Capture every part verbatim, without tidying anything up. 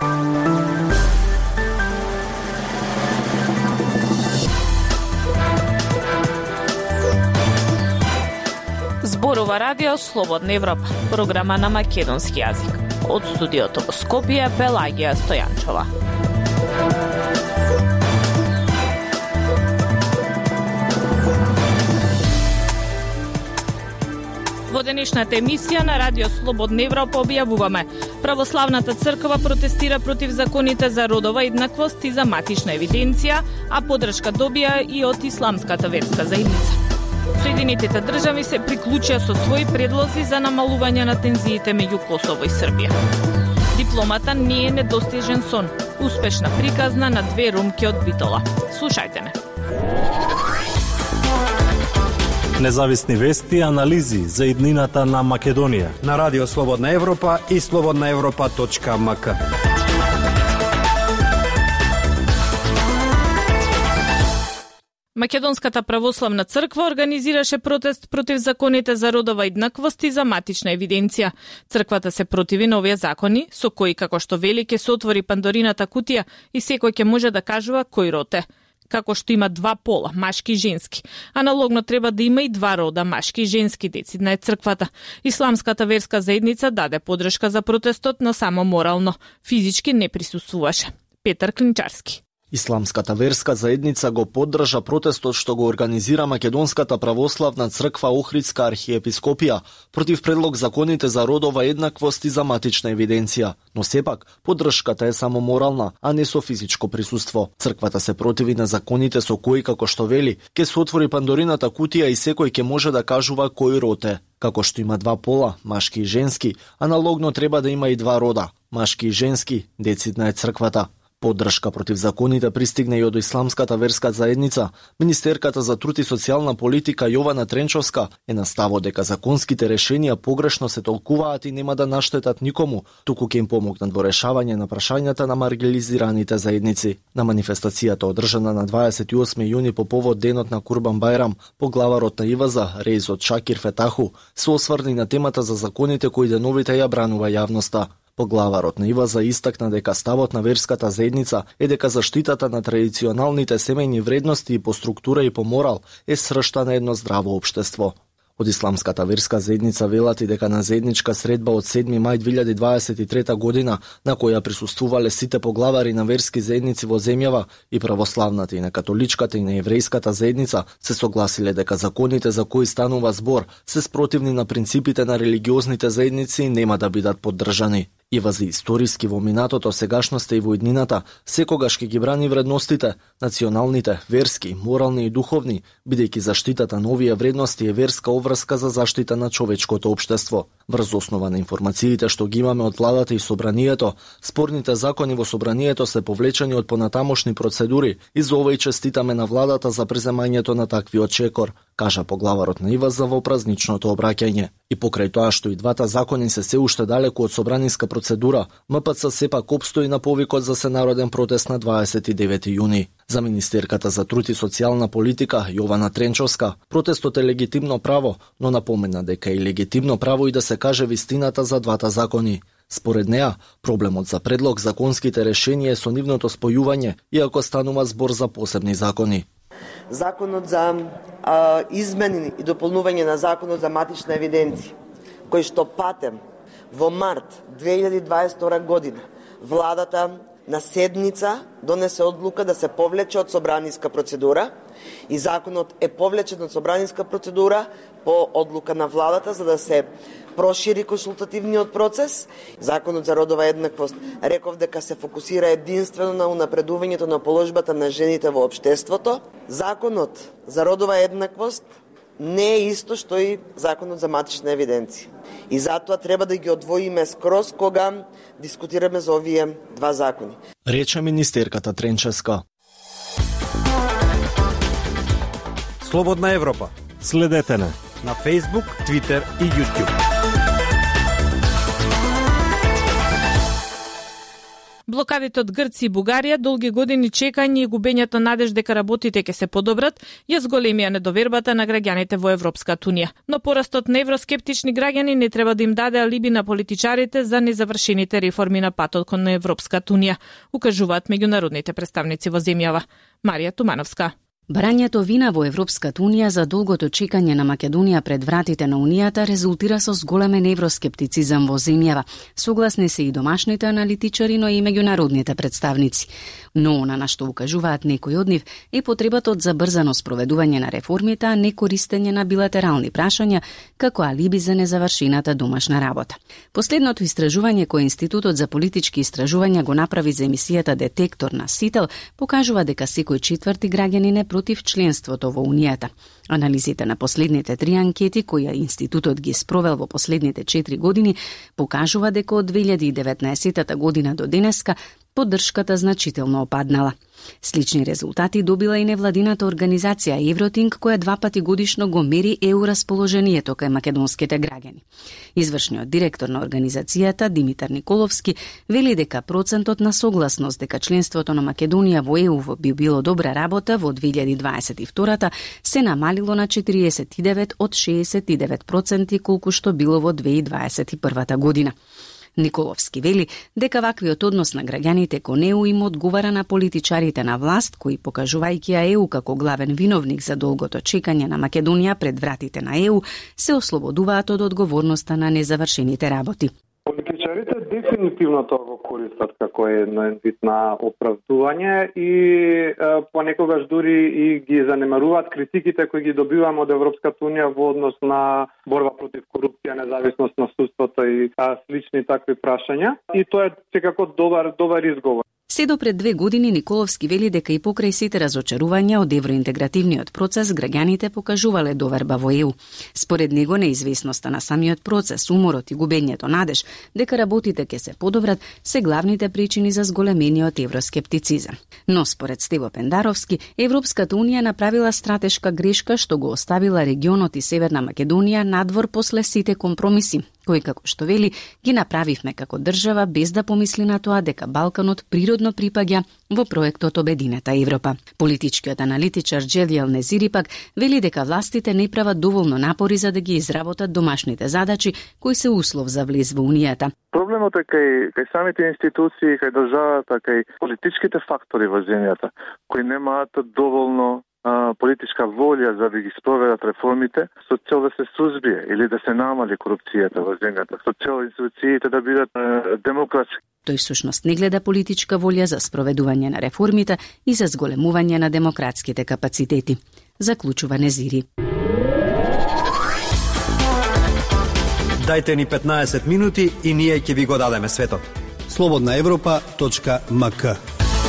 Зборува радио Слободна Европа, програма на македонски јазик. Од студиото во Скопје, Пелагија Стојанчова. Во денешната емисија на радио Слободна Европа објавуваме: Православната црква протестира против законите за родова еднаквост и за матична евиденција, а поддршка добија и од Исламската верска заедница. Соединетите држави се приклучија со своји предлози за намалување на тензиите меѓу Косово и Србија. Дипломата не е недостижен сон. Успешна приказна на две ромки од Битола. Слушајте не. Независни вести и анализи за иднината на Македонија на Радио Слободна Европа и слободна европа точка ем ка. Македонската православна црква организираше протест против законите за родова еднаквост и за матична евиденција. Црквата се противи на овие закони, со кои, како што вели, ќе се отвори Пандорината кутија и секој ќе може да кажува кој род е. Како што има два пола, машки и женски. Аналогно треба да има и два рода, машки и женски, децидна е црквата. Исламската верска заедница даде поддршка за протестот, но само морално. Физички не присуствуваше. Петар Клинчарски. Исламската верска заедница го поддржа протестот што го организира Македонската православна црква Охридска архиепископија против предлог законите за родова еднаквост и за матична евиденција. Но сепак, поддршката е само морална, а не со физичко присуство. Црквата се противи на законите со кои, како што вели, ќе се отвори Пандорината кутија и секој ќе може да кажува кој род е. Како што има два пола, машки и женски, аналогно треба да има и два рода, машки и женски, децидна е црквата. Поддршка против законите пристигна и од Исламската верска заедница. Министерката за труд и социјална политика Јована Тренчовска е на ставот дека законските решенија погрешно се толкуваат и нема да наштетат никому, туку ќе им помогнат во решавање на прашањата на маргинализираните заедници. На манифестацијата одржана на дваесет и осми јуни по повод денот на Курбан Бајрам, поглаварот на Иваза, Реизот Шакир Фетаху, се осврни на темата за законите кои деновите ја бранува јавноста. Поглаварот на Иваза истакна дека ставот на верската заедница е дека заштитата на традиционалните семејни вредности и по структура и по морал е сршта на едно здраво општество. Од Исламската верска заедница велат и дека на заедничка средба од седми мај две илјади дваесет и трета година, на која присуствувале сите поглавари на верски заедници во земјава, и православната, и на католичката, и на еврејската заедница, се согласиле дека законите за кои станува збор се спротивни на принципите на религиозните заедници и нема да бидат поддржани. Ивази историски во минатото, сегашноста и во иднината, секогаш ќе ги брани вредностите, националните, верски, морални и духовни, бидејќи заштитата на овие вредности е верска обврска за заштита на човечкото општество. Врз основа на информациите што ги имаме од владата и собранието, спорните закони во собранието се повлечени од понатамошни процедури и за ова и честитаме на владата за преземањето на таквиот чекор, кажа поглаварот на Иваза во празничното обраќање. И покрај тоа што и двата закони се се уште далеку од собраниска процедура, М П Ц сепак опстои на повикот за сенароден протест на дваесет и девети јуни. За министерката за труд и социјална политика Јована Тренчовска, протестот е легитимно право, но напомена дека е легитимно право и да се каже вистината за двата закони. Според неа, проблемот за предлог законските решенија е со нивното спојување, иако станува збор за посебни закони. Законот за а, измени и дополнување на законот за матична евиденција, кој што патем во март две илјади дваесет и втора година владата на седница донесе одлука да се повлече од собраниска процедура и законот е повлечен од собраниска процедура по одлука на владата за да се прошири консултативниот процес. Законот за родова еднаквост реков дека се фокусира единствено на унапредувањето на положбата на жените во општеството. Законот за родова еднаквост не е исто што и законот за матична евиденција. И затоа треба да ги одвоиме скроз кога дискутираме за овие два закони. Рече министерката Тренчевска. Слободна Европа. Следете на на Facebook, Twitter и YouTube. Блокадите од Грција и Бугарија, долги години чекање и губењето надеж дека работите ќе се подобрат, ја зголемија недовербата на граѓаните во Европската унија. Но порастот на евроскептични граѓани не треба да им даде алиби на политичарите за незавршените реформи на патот кон Европската унија, укажуваат меѓународните представници во земјава. Марија Тумановска. Барањето вина во Европската унија за долгото чекање на Македонија пред вратите на унијата резултира со зголемен евроскептицизам во земјава. Согласни се и домашните аналитичари, но и меѓународните представници. Но она на што укажуваат некои од нив е потребата од забрзано спроведување на реформите, а не користење на билатерални прашања како алиби за незавршената домашна работа. Последното истражување кое Институтот за политички истражувања го направи за емисијата Детектор на Сител покажува дека секој четврти граѓанин е против членството во Унијата. Анализите на последните три анкети, кои Институтот ги спровел во последните четири години, покажува дека од две илјади и деветнаесетта година до денеска поддршката значително опаднала. Слични резултати добила и невладината организација Евротинг, која два пати годишно го мери еу расположението кај македонските граѓани. Извршниот директор на организацијата Димитар Николовски вели дека процентот на согласност дека членството на Македонија во еу би било добра работа во две илјади дваесет и втора се намалило на четириесет и девет од шеесет и девет проценти колку што било во две илјади дваесет и прва година. Николовски вели дека ваквиот однос на граѓаните кон еу им одговара на политичарите на власт, кои покажувајќи ја еу како главен виновник за долгото чекање на Македонија пред вратите на еу, се ослободуваат од одговорноста на незавршените работи. Политичарите дефинитивно тоа го користат како еден вид на оправдување и е, понекогаш дури и ги занемаруваат критиките кои ги добиваме од Европската унија во однос на борба против корупција, независност на судството и а, слични такви прашања. И тоа е секако добар добар изговор. Се до пред две години Николовски вели дека и покрај сите разочарувања од евроинтегративниот процес, граѓаните покажувале доверба во еу. Според него, неизвестноста на самиот процес, уморот и губењето надеж дека работите ќе се подобрат се главните причини за зголемениот евроскептицизам. Но според Стево Пендаровски, Европската унија направила стратешка грешка што го оставила регионот и Северна Македонија надвор после сите компромиси, кои, како што вели, ги направивме како држава без да помисли на тоа дека Балканот природно припаѓа во проектот Обединета Европа. Политичкиот аналитичар Джелиел Незири пак вели дека властите не прават доволно напори за да ги изработат домашните задачи кои се услов за влез во Унијата. Проблемот е кај, кај самите институции, кај државата, кај политичките фактори во земјата, кои немаат доволно политичка волја за да ги спроведат реформите со цел да се сузбие или да се намали корупцијата во земјата, со цел институциите да бидат е, демократски. Тој всушност не гледа политичка волја за спроведување на реформите и за зголемување на демократските капацитети, заклучува Незири. Дајте ни петнаесет минути и ние ќе ви го дадеме светот. слободна европа точка ем ка.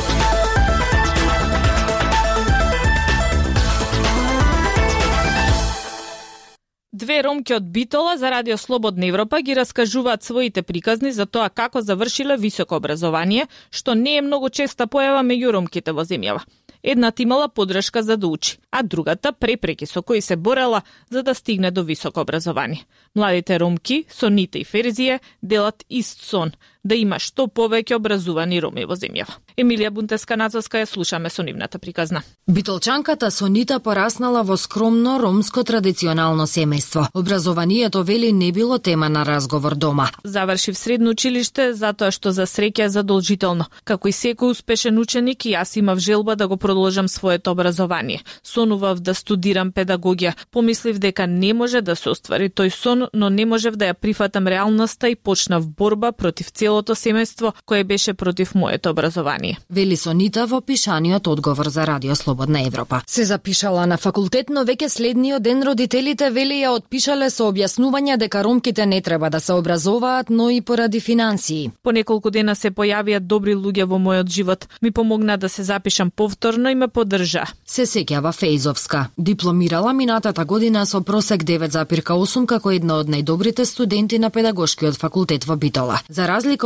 Две ромки од Битола за Радио Слободна Европа ги раскажуваат своите приказни за тоа како завршиле високо образование, што не е многу честа појава меѓу ромките во земјава. Едната имала поддршка за да учи, а другата препреки со кои се борела за да стигне до високо образование. Младите ромки, Сонита и Ферзија, делат ист сон – да има што повеќе образувани роми во земјава. Емилија Бунтеска-Нацовска ја слушаме со нивната приказна. Битолчанката Сонита пораснала во скромно ромско традиционално семејство. Образованието, вели, не било тема на разговор дома. Завршив средно училиште затоа што за среќа е задолжително. Како и секој успешен ученик, јас имав желба да го продолжам своето образование. Сонував да студирам педагогија. Помислив дека не може да се оствари тој сон, но не можев да ја прифатам реалноста и почнав борба против целото семејство кое беше против моето образование. Вели Сонита во пишаниот одговор за Радио Слободна Европа. Се запишала на факултет, но веќе следниот ден родителите, вели, ја отпишале со објаснување дека ромките не треба да се образоваат, но и поради финансии. По неколку дена се појавија добри луѓе во мојот живот. Ми помогна да се запишам повторно и ме поддржа. Се сеќава Фејзовска. Дипломирала минатата година со просек девет зарез осум како една од најдобрите студенти на педагошкиот факултет во Битола. За разлика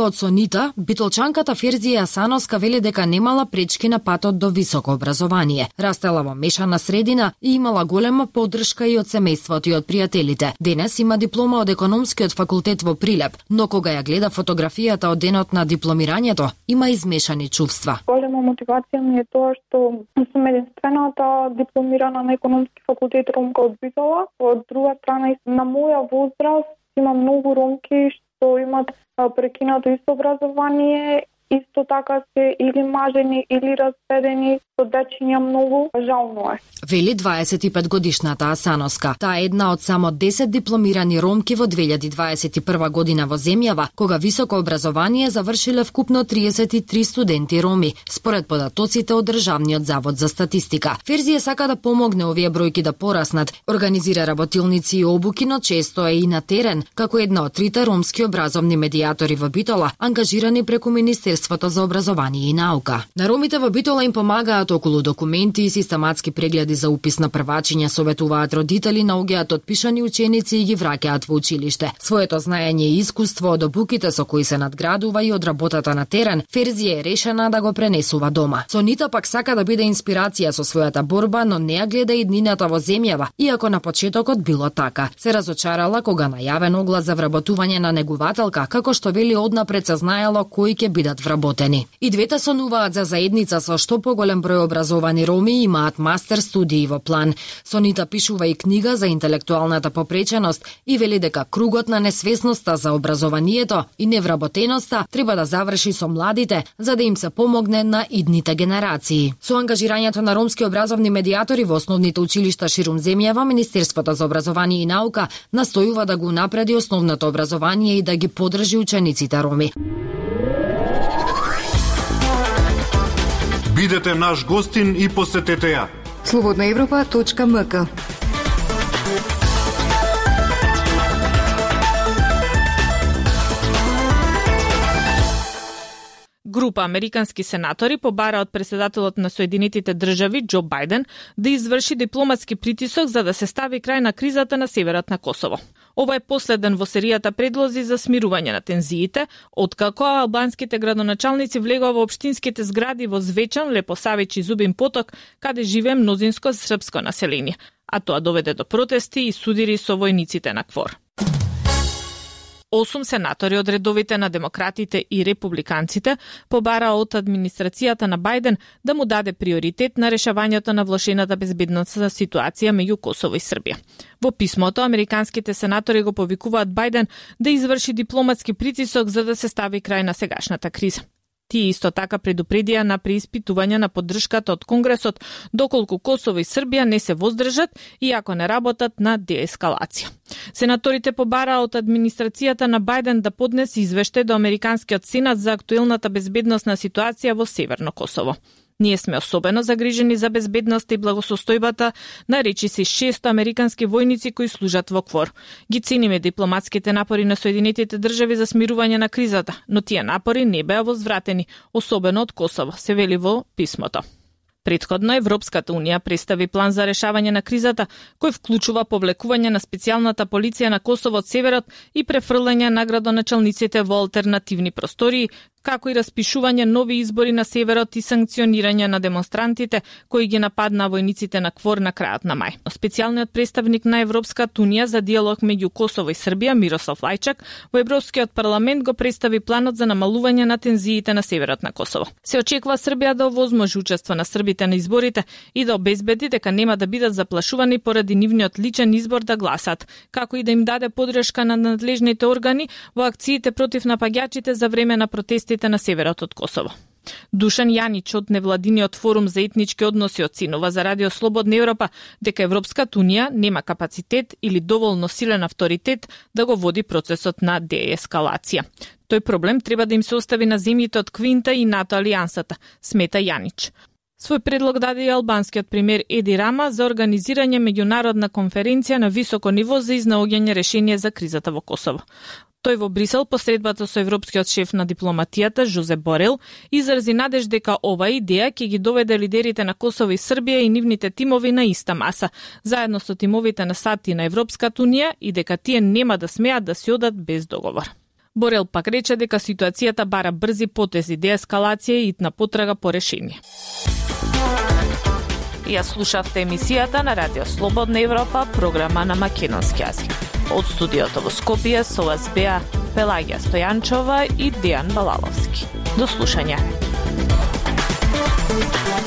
разлика од Сонита, битолчанката Ферзија Асановска вели дека немала пречки на патот до високо образование. Растела во мешана средина и имала голема поддршка и од семејството и од пријателите. Денес има диплома од економскиот факултет во Прилеп, но кога ја гледа фотографијата од денот на дипломирањето, има измешани чувства. Голема мотивација ми е тоа што сум единствената дипломирана на економски факултет ромка од Битола. Од друга страна, на моја возраст има многу ромки што имат прекинато исто образование, исто така се или мажени или разведени, со дечиња многу, жално е. Вели дваесет и пет годишната Асановска. Таа е една од само десет дипломирани ромки во две илјади дваесет и прва година во земјава, кога високо образование завршиле вкупно триесет и три студенти роми, според податоците од Државниот завод за статистика. Ферзија сака да помогне овие бројки да пораснат, организира работилници и обуки, но често е и на терен, како една од трите ромски образовни медијатори во Битола, ангажирани преку Министерството за образование и наука. На ромите во Битола им помагаат околу документи и систематски прегледи за упис на првачиња, советуваат родители, наоѓаат отпишани ученици и ги враќаат во училиште. Своето знаење и искуство од обуките со кои се надградува и од работата на терен, Ферзија е решена да го пренесува дома. Сонита пак сака да биде инспирација со својата борба, но не ја гледа иднината во земјава, иако на почетокот било така. Се разочарала кога најавен оглас за вработување на негувателка, како што вели однапред се знаело кои ќе бидат вработени. И двете сонуваат за заедница со што поголем број образовани роми и имаат мастер студии во план. Сонита пишува и книга за интелектуалната попреченост и вели дека кругот на несвесноста за образованието и невработеноста треба да заврши со младите, за да им се помогне на идните генерации. Со ангажирањето на ромски образовни медијатори во основните училишта ширум земјава, Министерството за образование и наука настојува да го напреди основното образование и да ги поддржи учениците роми. Бидете наш гостин и посетете ја. слободна европа точка ем ка. Група американски сенатори побара од председателот на Соединетите држави Џо Бајден да изврши дипломатски притисок за да се стави крај на кризата на северот на Косово. Ова е последен во серијата предлози за смирување на тензиите, откако албанските градоначалници влегоа во општинските згради во Звечан, Лепосавич и Зубин Поток, каде живее мнозинско српско население, а тоа доведе до протести и судири со војниците на КФОР. Осум сенатори од редовите на демократите и републиканците побара од администрацијата на Бајден да му даде приоритет на решавањето на влошената безбедносна ситуација меѓу Косово и Србија. Во писмото, американските сенатори го повикуваат Бајден да изврши дипломатски притисок за да се стави крај на сегашната криза. Тие исто така предупредија на преиспитување на поддршката од Конгресот доколку Косово и Србија не се воздржат и ако не работат на деескалација. Сенаторите побараа од администрацијата на Бајден да поднесе извештај до Американскиот сенат за актуелната безбедносна ситуација во Северно Косово. Ние сме особено загрижени за безбедноста и благосостојбата на речиси шест американски војници кои служат во КФОР. Ги цениме дипломатските напори на Соединетите држави за смирување на кризата, но тие напори не беа возвратени, особено од Косово, се вели во писмото. Претходно Европската унија представи план за решавање на кризата, кој вклучува повлекување на специјалната полиција на Косово од северот и префрлање на градоначалниците во алтернативни простории, како и распишување нови избори на северот и санкционирање на демонстрантите кои ги нападнаа војниците на КФОР на крајот на мај. Специјалниот представник на Европската унија за диалог меѓу Косово и Србија, Мирослав Лајчак, во Европскиот парламент го представи планот за намалување на тензиите на северот на Косово. Се очекува Србија да овозможи учество на србите на изборите и да обезбеди дека нема да бидат заплашувани поради нивниот личен избор да гласат, како и да им даде поддршка на надлежните органи во акциите против напаѓачите за време на протести на северот од Косово. Душан Јанич од невладиниот форум за етнички односи оценува за Радио Слободна Европа дека Европската унија нема капацитет или доволно силен авторитет да го води процесот на деескалација. Тој проблем треба да им се остави на земјите од Квинта и НАТО алијансата, смета Јанич. Свој предлог даде и албанскиот премиер Еди Рама за организирање меѓународна конференција на високо ниво за изнаоѓање решение за кризата во Косово. Тој во Брисел, посредбата со европскиот шеф на дипломатијата Жозеп Борел, изрази надеж дека ова идеја ќе ги доведе лидерите на Косово и Србија и нивните тимови на иста маса, заедно со тимовите на САД и на Европската унија и дека тие нема да смеат да си одат без договор. Борел пак рече дека ситуацијата бара брзи потези, деескалација и итна потрага по решение. Ја слушавте емисијата на Радио Слободна Европа, програма на македонски јазик. Од студиото во Скопје со вас беа Пелагија Стојанчова и Дејан Балаловски. До слушање.